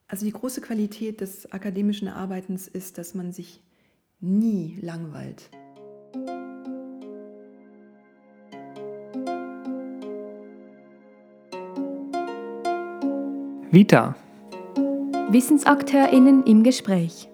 Also die große Qualität des akademischen Arbeitens ist, dass man sich nie langweilt. Vita. WissensakteurInnen im Gespräch.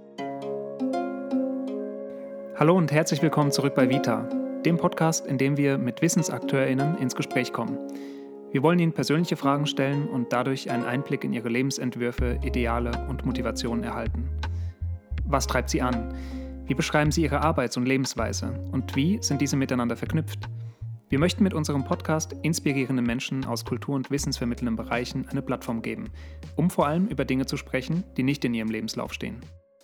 Hallo und herzlich willkommen zurück bei Vita, dem Podcast, in dem wir mit WissensakteurInnen ins Gespräch kommen. Wir wollen Ihnen persönliche Fragen stellen und dadurch einen Einblick in Ihre Lebensentwürfe, Ideale und Motivationen erhalten. Was treibt Sie an? Wie beschreiben Sie Ihre Arbeits- und Lebensweise? Und wie sind diese miteinander verknüpft? Wir möchten mit unserem Podcast inspirierenden Menschen aus kultur- und wissensvermittelnden Bereichen eine Plattform geben, um vor allem über Dinge zu sprechen, die nicht in ihrem Lebenslauf stehen.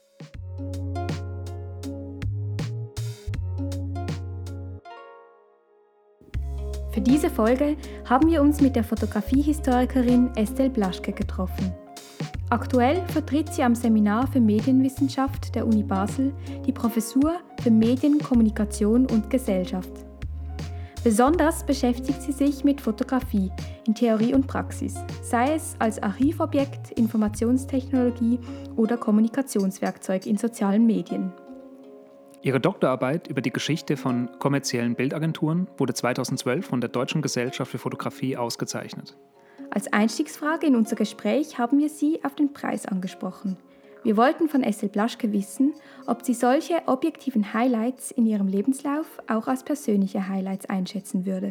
Für diese Folge haben wir uns mit der Fotografiehistorikerin Estelle Blaschke getroffen. Aktuell vertritt sie am Seminar für Medienwissenschaft der Uni Basel die Professur für Medien, Kommunikation und Gesellschaft. Besonders beschäftigt sie sich mit Fotografie in Theorie und Praxis, sei es als Archivobjekt, Informationstechnologie oder Kommunikationswerkzeug in sozialen Medien. Ihre Doktorarbeit über die Geschichte von kommerziellen Bildagenturen wurde 2012 von der Deutschen Gesellschaft für Fotografie ausgezeichnet. Als Einstiegsfrage in unser Gespräch haben wir sie auf den Preis angesprochen. Wir wollten von Estelle Blaschke wissen, ob sie solche objektiven Highlights in ihrem Lebenslauf auch als persönliche Highlights einschätzen würde.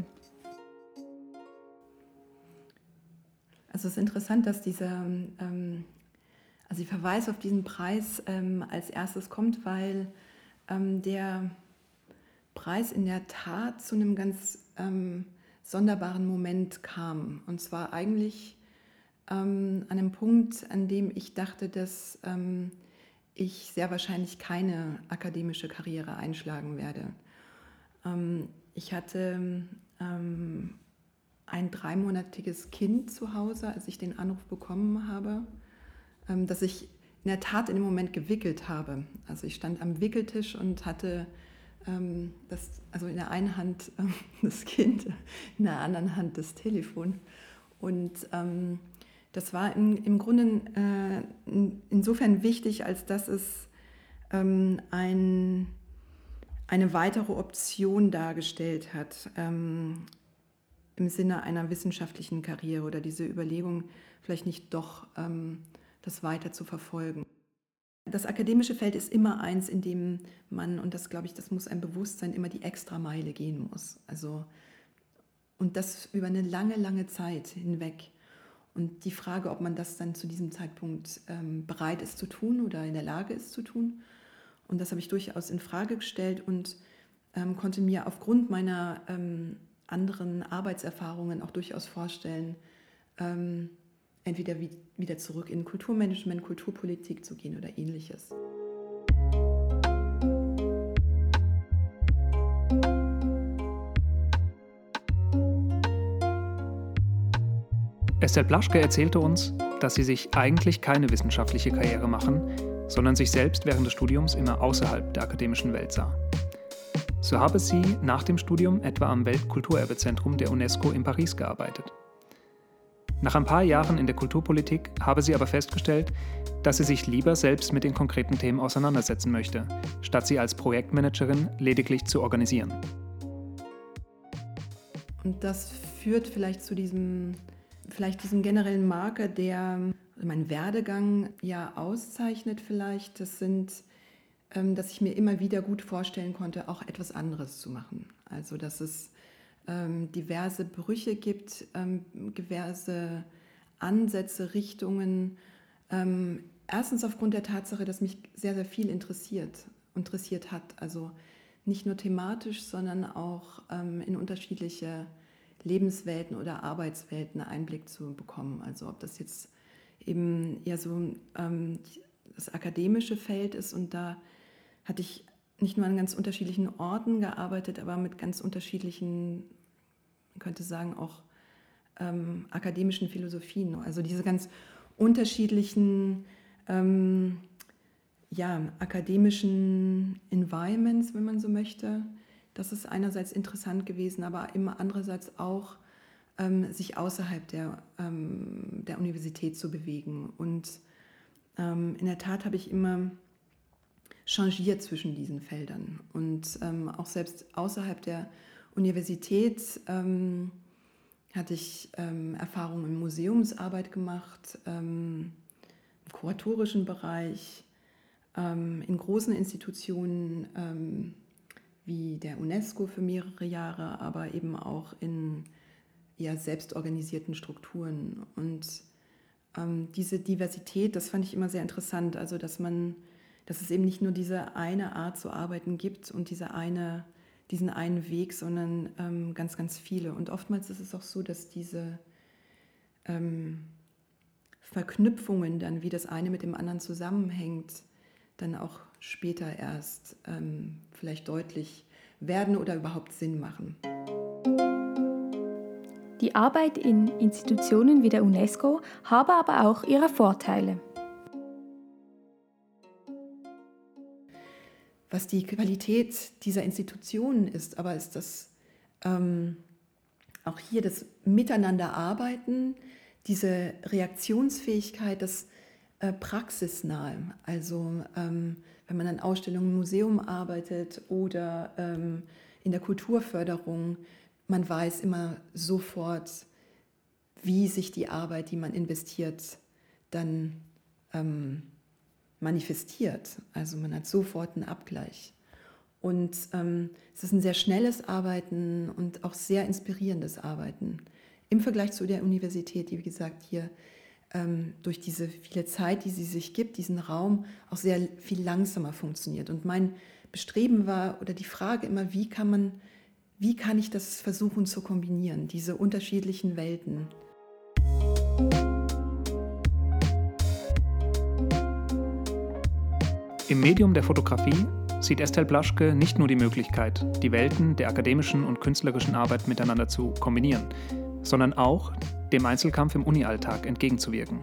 Also es ist interessant, dass der Verweis auf diesen Preis als erstes kommt, weil der Preis in der Tat zu einem ganz sonderbaren Moment kam. Und zwar eigentlich an einem Punkt, an dem ich dachte, dass ich sehr wahrscheinlich keine akademische Karriere einschlagen werde. Ich hatte ein 3-monatiges Kind zu Hause, als ich den Anruf bekommen habe, das ich in der Tat in dem Moment gewickelt habe. Also ich stand am Wickeltisch und hatte in der einen Hand das Kind, in der anderen Hand das Telefon. Und das war im Grunde insofern wichtig, als dass es eine weitere Option dargestellt hat im Sinne einer wissenschaftlichen Karriere oder diese Überlegung, vielleicht nicht doch das weiter zu verfolgen. Das akademische Feld ist immer eins, in dem man, und das glaube ich, das muss einem bewusst sein, immer die Extrameile gehen muss. Und das über eine lange, lange Zeit hinweg. Und die Frage, ob man das dann zu diesem Zeitpunkt bereit ist zu tun oder in der Lage ist zu tun. Und das habe ich durchaus in Frage gestellt und konnte mir aufgrund meiner anderen Arbeitserfahrungen auch durchaus vorstellen, entweder wieder zurück in Kulturmanagement, Kulturpolitik zu gehen oder Ähnliches. Estelle Blaschke erzählte uns, dass sie sich eigentlich keine wissenschaftliche Karriere machen, sondern sich selbst während des Studiums immer außerhalb der akademischen Welt sah. So habe sie nach dem Studium etwa am Weltkulturerbezentrum der UNESCO in Paris gearbeitet. Nach ein paar Jahren in der Kulturpolitik habe sie aber festgestellt, dass sie sich lieber selbst mit den konkreten Themen auseinandersetzen möchte, statt sie als Projektmanagerin lediglich zu organisieren. Und das führt vielleicht zu diesem generellen Marker, der meinen Werdegang ja auszeichnet vielleicht. Dass ich mir immer wieder gut vorstellen konnte, auch etwas anderes zu machen. Also dass es diverse Brüche gibt, diverse Ansätze, Richtungen. Erstens aufgrund der Tatsache, dass mich sehr, sehr viel interessiert hat. Also nicht nur thematisch, sondern auch in unterschiedliche Lebenswelten oder Arbeitswelten Einblick zu bekommen. Also ob das jetzt eben eher so das akademische Feld ist, und da hatte ich nicht nur an ganz unterschiedlichen Orten gearbeitet, aber mit ganz unterschiedlichen, man könnte sagen, auch akademischen Philosophien. Also diese ganz unterschiedlichen akademischen Environments, wenn man so möchte. Das ist einerseits interessant gewesen, aber immer andererseits auch sich außerhalb der Universität zu bewegen und In der Tat habe ich immer changiert zwischen diesen Feldern und auch selbst außerhalb der Universität hatte ich Erfahrungen in Museumsarbeit gemacht, im kuratorischen Bereich, in großen Institutionen wie der UNESCO für mehrere Jahre, aber eben auch in selbstorganisierten Strukturen. Und diese Diversität, das fand ich immer sehr interessant, also dass es eben nicht nur diese eine Art zu arbeiten gibt und diesen einen Weg, sondern ganz, ganz viele. Und oftmals ist es auch so, dass diese Verknüpfungen dann, wie das eine mit dem anderen zusammenhängt, dann auch später erst vielleicht deutlich werden oder überhaupt Sinn machen. Die Arbeit in Institutionen wie der UNESCO habe aber auch ihre Vorteile. Was die Qualität dieser Institutionen ist, aber ist das auch hier das Miteinanderarbeiten, diese Reaktionsfähigkeit, das praxisnahe. Also wenn man an Ausstellungen im Museum arbeitet oder in der Kulturförderung, man weiß immer sofort, wie sich die Arbeit, die man investiert, dann manifestiert. Also man hat sofort einen Abgleich. Und es ist ein sehr schnelles Arbeiten und auch sehr inspirierendes Arbeiten. Im Vergleich zu der Universität, die, wie gesagt, hier durch diese viele Zeit, die sie sich gibt, diesen Raum, auch sehr viel langsamer funktioniert. Und mein Bestreben war, oder die Frage immer, wie kann ich das versuchen zu kombinieren, diese unterschiedlichen Welten. Im Medium der Fotografie sieht Estelle Blaschke nicht nur die Möglichkeit, die Welten der akademischen und künstlerischen Arbeit miteinander zu kombinieren, sondern auch dem Einzelkampf im Uni-Alltag entgegenzuwirken.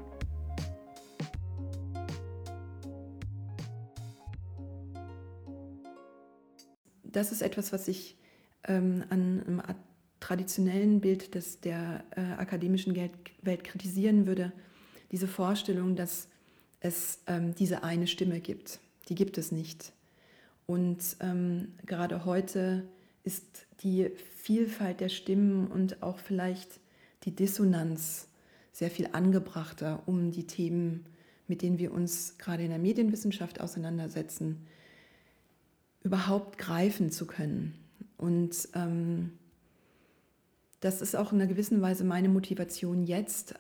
Das ist etwas, was ich an einem traditionellen Bild der akademischen Welt kritisieren würde. Diese Vorstellung, dass es diese eine Stimme gibt. Die gibt es nicht. Und gerade heute ist die Vielfalt der Stimmen und auch vielleicht die Dissonanz sehr viel angebrachter, um die Themen, mit denen wir uns gerade in der Medienwissenschaft auseinandersetzen, überhaupt greifen zu können. Und das ist auch in einer gewissen Weise meine Motivation jetzt,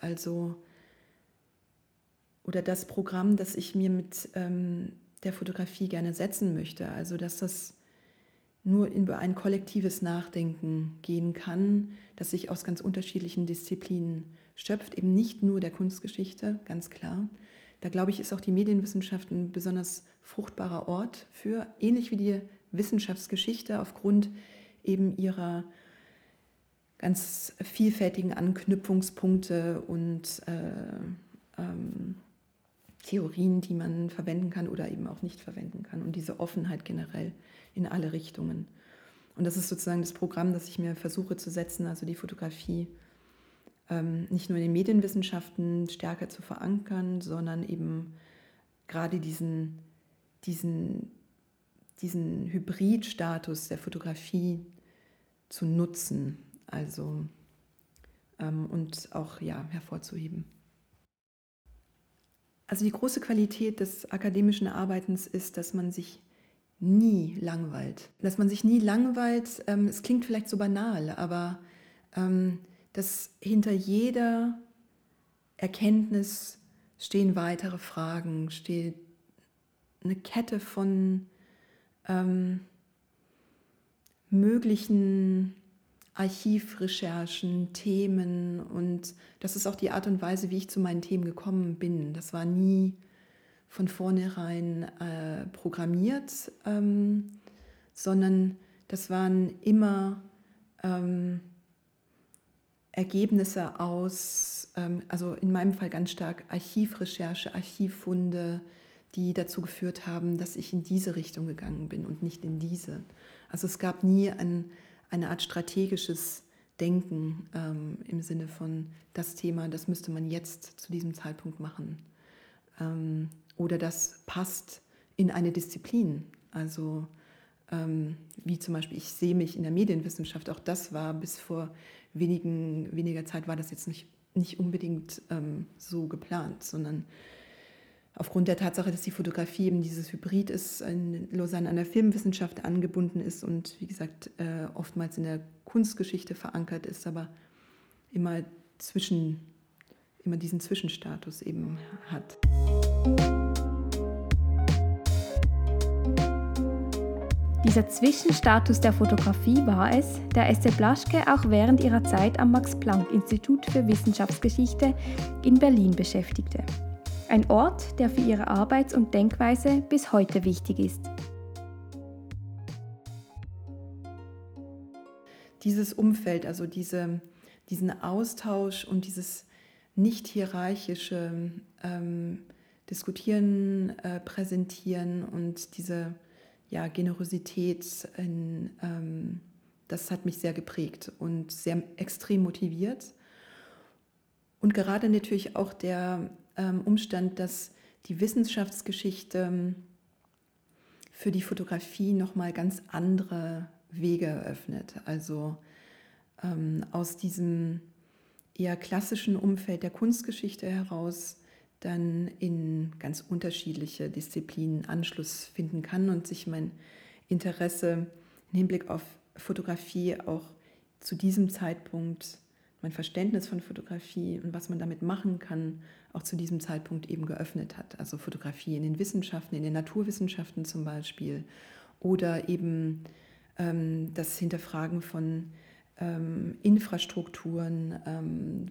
oder das Programm, das ich mir mit der Fotografie gerne setzen möchte. Also dass das nur über ein kollektives Nachdenken gehen kann, das sich aus ganz unterschiedlichen Disziplinen schöpft, eben nicht nur der Kunstgeschichte, ganz klar. Da glaube ich, ist auch die Medienwissenschaft ein besonders fruchtbarer Ort für, ähnlich wie die Wissenschaftsgeschichte aufgrund eben ihrer ganz vielfältigen Anknüpfungspunkte und Theorien, die man verwenden kann oder eben auch nicht verwenden kann und diese Offenheit generell in alle Richtungen. Und das ist sozusagen das Programm, das ich mir versuche zu setzen, also die Fotografie nicht nur in den Medienwissenschaften stärker zu verankern, sondern eben gerade diesen Hybridstatus der Fotografie zu nutzen, also und auch hervorzuheben. Also die große Qualität des akademischen Arbeitens ist, dass man sich nie langweilt. Dass man sich nie langweilt, es klingt vielleicht so banal, aber dass hinter jeder Erkenntnis stehen weitere Fragen, steht eine Kette von möglichen Archivrecherchen, Themen, und das ist auch die Art und Weise, wie ich zu meinen Themen gekommen bin. Das war nie von vornherein programmiert, sondern das waren immer Ergebnisse aus, also in meinem Fall ganz stark Archivrecherche, Archivfunde, die dazu geführt haben, dass ich in diese Richtung gegangen bin und nicht in diese. Also es gab nie eine Art strategisches Denken im Sinne von das Thema, das müsste man jetzt zu diesem Zeitpunkt machen. oder das passt in eine Disziplin. Also wie zum Beispiel, ich sehe mich in der Medienwissenschaft, auch das war bis vor weniger Zeit, war das jetzt nicht unbedingt so geplant, sondern aufgrund der Tatsache, dass die Fotografie eben dieses Hybrid ist, in Lausanne an der Filmwissenschaft angebunden ist und wie gesagt oftmals in der Kunstgeschichte verankert ist, aber immer diesen Zwischenstatus eben hat. Dieser Zwischenstatus der Fotografie war es, der Estelle Blaschke auch während ihrer Zeit am Max-Planck-Institut für Wissenschaftsgeschichte in Berlin beschäftigte. Ein Ort, der für ihre Arbeits- und Denkweise bis heute wichtig ist. Dieses Umfeld, also diesen Austausch und dieses nicht hierarchische Diskutieren, Präsentieren und diese Generosität, das hat mich sehr geprägt und sehr extrem motiviert. Und gerade natürlich auch der Umstand, dass die Wissenschaftsgeschichte für die Fotografie nochmal ganz andere Wege eröffnet. Also aus diesem eher klassischen Umfeld der Kunstgeschichte heraus dann in ganz unterschiedliche Disziplinen Anschluss finden kann und sich mein Interesse im Hinblick auf Fotografie auch zu diesem Zeitpunkt, mein Verständnis von Fotografie und was man damit machen kann, auch zu diesem Zeitpunkt eben geöffnet hat. Also Fotografie in den Wissenschaften, in den Naturwissenschaften zum Beispiel oder eben das Hinterfragen von Infrastrukturen,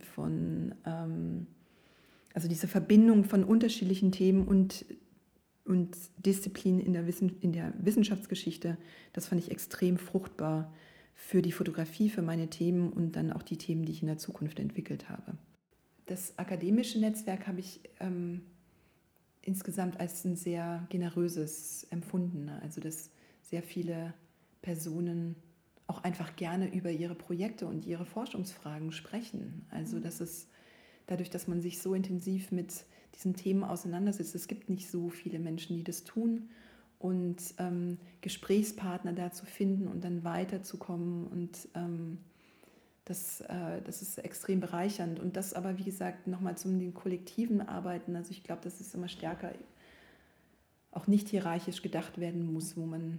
also diese Verbindung von unterschiedlichen Themen und Disziplinen in der Wissenschaftsgeschichte, das fand ich extrem fruchtbar für die Fotografie, für meine Themen und dann auch die Themen, die ich in der Zukunft entwickelt habe. Das akademische Netzwerk habe ich insgesamt als ein sehr generöses empfunden, also dass sehr viele Personen auch einfach gerne über ihre Projekte und ihre Forschungsfragen sprechen. Also dass es dadurch, dass man sich so intensiv mit diesen Themen auseinandersetzt, es gibt nicht so viele Menschen, die das tun und Gesprächspartner dazu finden und dann weiterzukommen und das ist extrem bereichernd und das aber, wie gesagt, nochmal zum den kollektiven Arbeiten, also ich glaube, dass es immer stärker auch nicht hierarchisch gedacht werden muss, wo man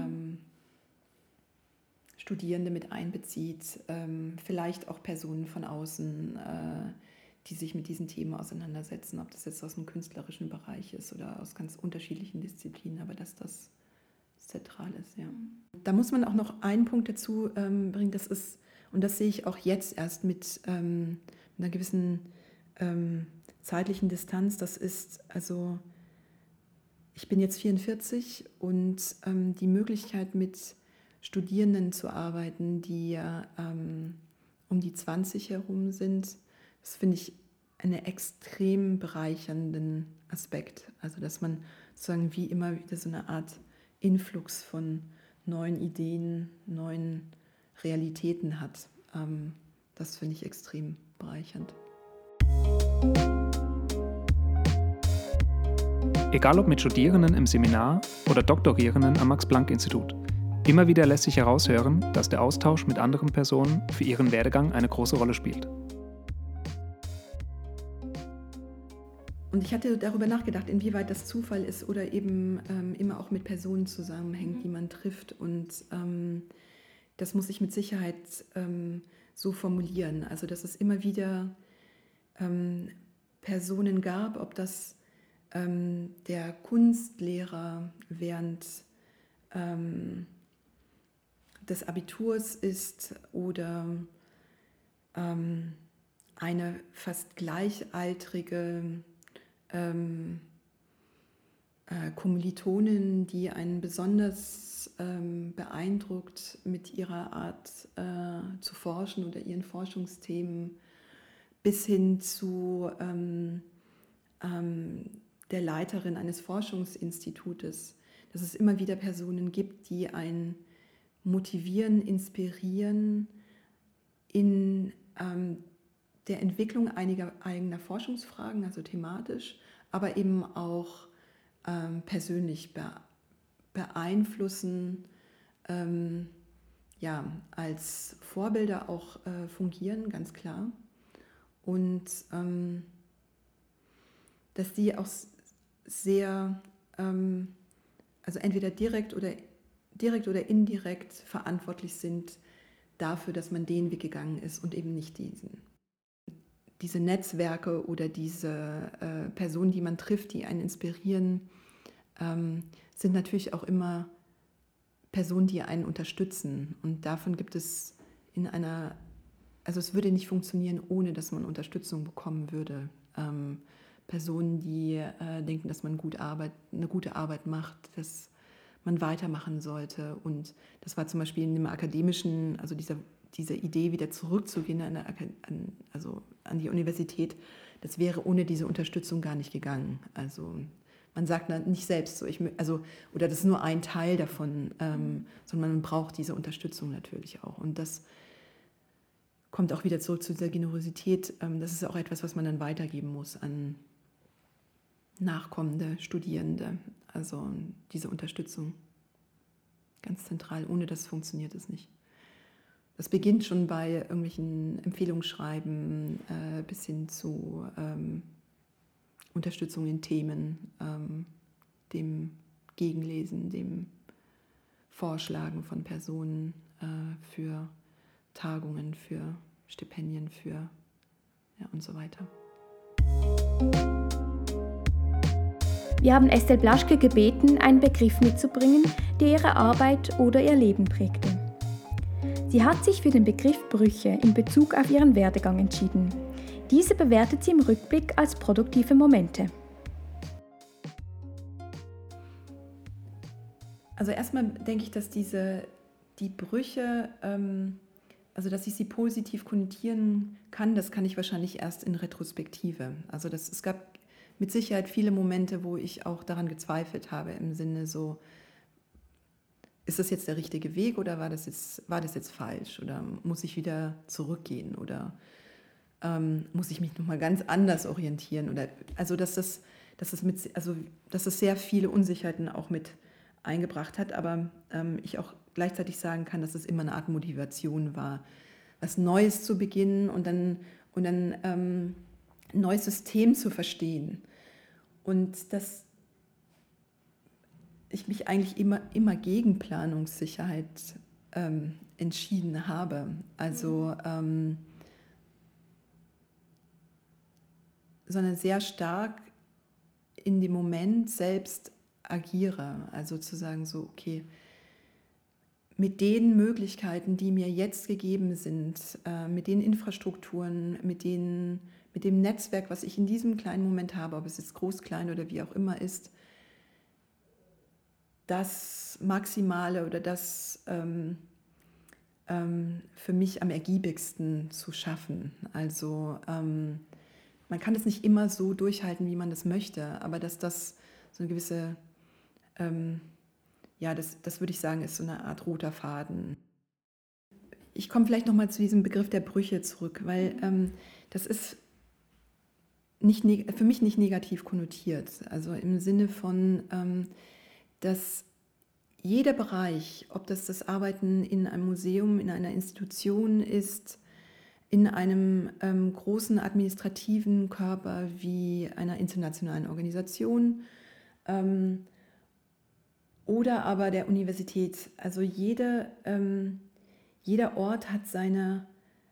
Studierende mit einbezieht, vielleicht auch Personen von außen, die sich mit diesen Themen auseinandersetzen, ob das jetzt aus dem künstlerischen Bereich ist oder aus ganz unterschiedlichen Disziplinen, aber dass das zentral ist, ja. Da muss man auch noch einen Punkt dazu bringen, das ist, und das sehe ich auch jetzt erst mit einer gewissen zeitlichen Distanz, das ist, also ich bin jetzt 44 und die Möglichkeit mit Studierenden zu arbeiten, die ja um die 20 herum sind, das finde ich einen extrem bereichernden Aspekt. Also dass man sozusagen wie immer wieder so eine Art Influx von neuen Ideen, neuen Realitäten hat. Das finde ich extrem bereichernd. Egal ob mit Studierenden im Seminar oder Doktorierenden am Max-Planck-Institut. Immer wieder lässt sich heraushören, dass der Austausch mit anderen Personen für ihren Werdegang eine große Rolle spielt. Und ich hatte darüber nachgedacht, inwieweit das Zufall ist oder eben immer auch mit Personen zusammenhängt, die man trifft. Und das muss ich mit Sicherheit so formulieren. Also dass es immer wieder Personen gab, ob das der Kunstlehrer während des Abiturs ist oder eine fast gleichaltrige Kommilitonin, die einen besonders beeindruckt mit ihrer Art zu forschen oder ihren Forschungsthemen, bis hin zu der Leiterin eines Forschungsinstitutes, dass es immer wieder Personen gibt, die einen motivieren, inspirieren in der Entwicklung einiger eigener Forschungsfragen, also thematisch, aber eben auch persönlich beeinflussen, als Vorbilder auch fungieren, ganz klar. Und dass die auch sehr, also entweder direkt oder indirekt verantwortlich sind dafür, dass man den Weg gegangen ist und eben nicht diese Netzwerke oder diese Personen, die man trifft, die einen inspirieren, sind natürlich auch immer Personen, die einen unterstützen. Und davon gibt es also es würde nicht funktionieren, ohne dass man Unterstützung bekommen würde. Personen, die denken, dass man eine gute Arbeit macht, dass man weitermachen sollte. Und das war zum Beispiel in dem akademischen, also diese Idee, wieder zurückzugehen an die Universität, das wäre ohne diese Unterstützung gar nicht gegangen. Also man sagt nicht selbst so, oder das ist nur ein Teil davon, sondern man braucht diese Unterstützung natürlich auch. Und das kommt auch wieder zurück zu dieser Generosität. Das ist auch etwas, was man dann weitergeben muss an nachkommende Studierende. Also diese Unterstützung, ganz zentral. Ohne das funktioniert es nicht. Das beginnt schon bei irgendwelchen Empfehlungsschreiben bis hin zu Unterstützung in Themen, dem Gegenlesen, dem Vorschlagen von Personen für Tagungen, für Stipendien, und so weiter. Wir haben Estelle Blaschke gebeten, einen Begriff mitzubringen, der ihre Arbeit oder ihr Leben prägte. Sie hat sich für den Begriff Brüche in Bezug auf ihren Werdegang entschieden. Diese bewertet sie im Rückblick als produktive Momente. Also erstmal denke ich, dass die Brüche, dass ich sie positiv konnotieren kann, das kann ich wahrscheinlich erst in Retrospektive. Also es gab mit Sicherheit viele Momente, wo ich auch daran gezweifelt habe, im Sinne so, ist das jetzt der richtige Weg oder war das jetzt falsch oder muss ich wieder zurückgehen oder muss ich mich nochmal ganz anders orientieren oder dass es sehr viele Unsicherheiten auch mit eingebracht hat, aber ich auch gleichzeitig sagen kann, dass es immer eine Art Motivation war, was Neues zu beginnen und dann ein neues System zu verstehen. Und dass ich mich eigentlich immer gegen Planungssicherheit entschieden habe. Also sondern sehr stark in dem Moment selbst agiere. Also zu sagen so, okay, mit den Möglichkeiten, die mir jetzt gegeben sind, mit den Infrastrukturen, mit dem Netzwerk, was ich in diesem kleinen Moment habe, ob es jetzt groß, klein oder wie auch immer ist, das Maximale oder das für mich am ergiebigsten zu schaffen. Also man kann es nicht immer so durchhalten, wie man das möchte, aber dass das so eine gewisse, das würde ich sagen, ist so eine Art roter Faden. Ich komme vielleicht nochmal zu diesem Begriff der Brüche zurück, weil das ist für mich nicht negativ konnotiert. Also im Sinne von, dass jeder Bereich, ob das Arbeiten in einem Museum, in einer Institution ist, in einem großen administrativen Körper wie einer internationalen Organisation oder aber der Universität. Also jeder Ort hat seine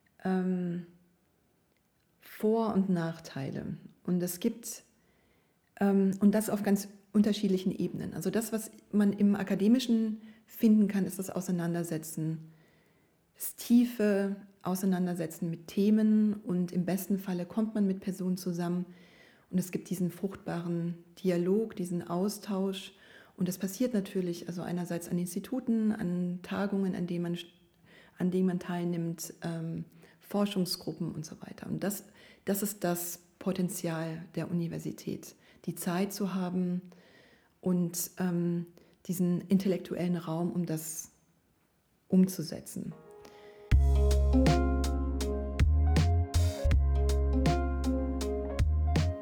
Vor- und Nachteile. Und es gibt, und das auf ganz unterschiedlichen Ebenen. Also das, was man im Akademischen finden kann, ist das Auseinandersetzen, das tiefe Auseinandersetzen mit Themen und im besten Falle kommt man mit Personen zusammen und es gibt diesen fruchtbaren Dialog, diesen Austausch und das passiert natürlich also einerseits an Instituten, an Tagungen, an denen man teilnimmt, Forschungsgruppen und so weiter. Und das ist das Potenzial der Universität, die Zeit zu haben und diesen intellektuellen Raum, um das umzusetzen.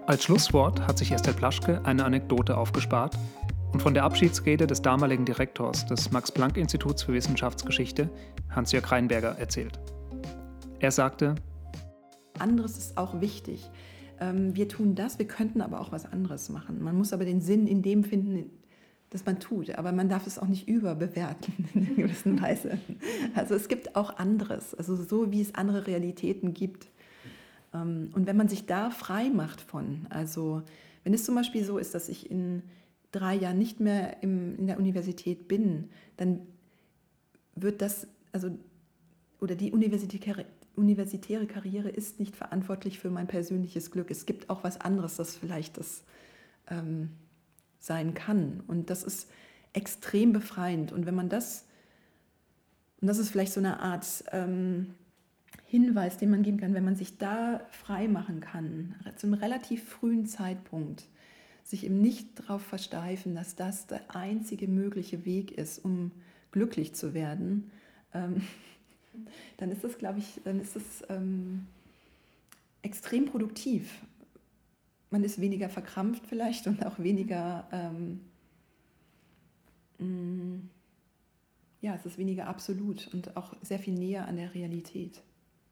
Als Schlusswort hat sich Estelle Blaschke eine Anekdote aufgespart und von der Abschiedsrede des damaligen Direktors des Max-Planck-Instituts für Wissenschaftsgeschichte, Hans-Jörg Reinberger, erzählt. Er sagte: Anderes ist auch wichtig. Wir tun das, wir könnten aber auch was anderes machen. Man muss aber den Sinn in dem finden, das man tut. Aber man darf es auch nicht überbewerten in einer gewissen Weise. Also es gibt auch anderes, also so wie es andere Realitäten gibt. Und wenn man sich da frei macht von, also wenn es zum Beispiel so ist, dass ich in 3 Jahren nicht mehr in der Universität bin, dann wird das, also, oder die universitäre Karriere ist nicht verantwortlich für mein persönliches Glück. Es gibt auch was anderes, das vielleicht das sein kann. Und das ist extrem befreiend. Und wenn man das, und das ist vielleicht so eine Art Hinweis, den man geben kann, wenn man sich da frei machen kann, zu einem relativ frühen Zeitpunkt, sich eben nicht darauf versteifen, dass das der einzige mögliche Weg ist, um glücklich zu werden, dann ist das, glaube ich, extrem produktiv. Man ist weniger verkrampft vielleicht und auch weniger, es ist weniger absolut und auch sehr viel näher an der Realität.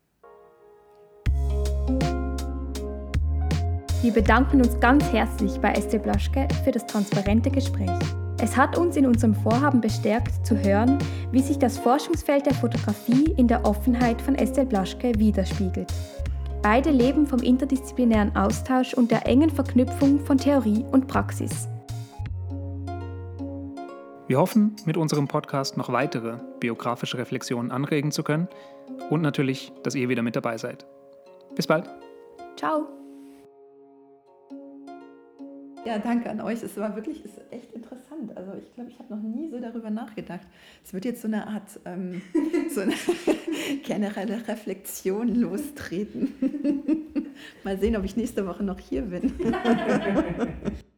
Wir bedanken uns ganz herzlich bei Estelle Blaschke für das transparente Gespräch. Es hat uns in unserem Vorhaben bestärkt, zu hören, wie sich das Forschungsfeld der Fotografie in der Offenheit von Estelle Blaschke widerspiegelt. Beide leben vom interdisziplinären Austausch und der engen Verknüpfung von Theorie und Praxis. Wir hoffen, mit unserem Podcast noch weitere biografische Reflexionen anregen zu können und natürlich, dass ihr wieder mit dabei seid. Bis bald. Ciao. Ja, danke an euch. Es war wirklich, ist echt interessant. Also ich glaube, ich habe noch nie so darüber nachgedacht. Es wird jetzt so eine Art, so eine generelle Reflexion lostreten. Mal sehen, ob ich nächste Woche noch hier bin.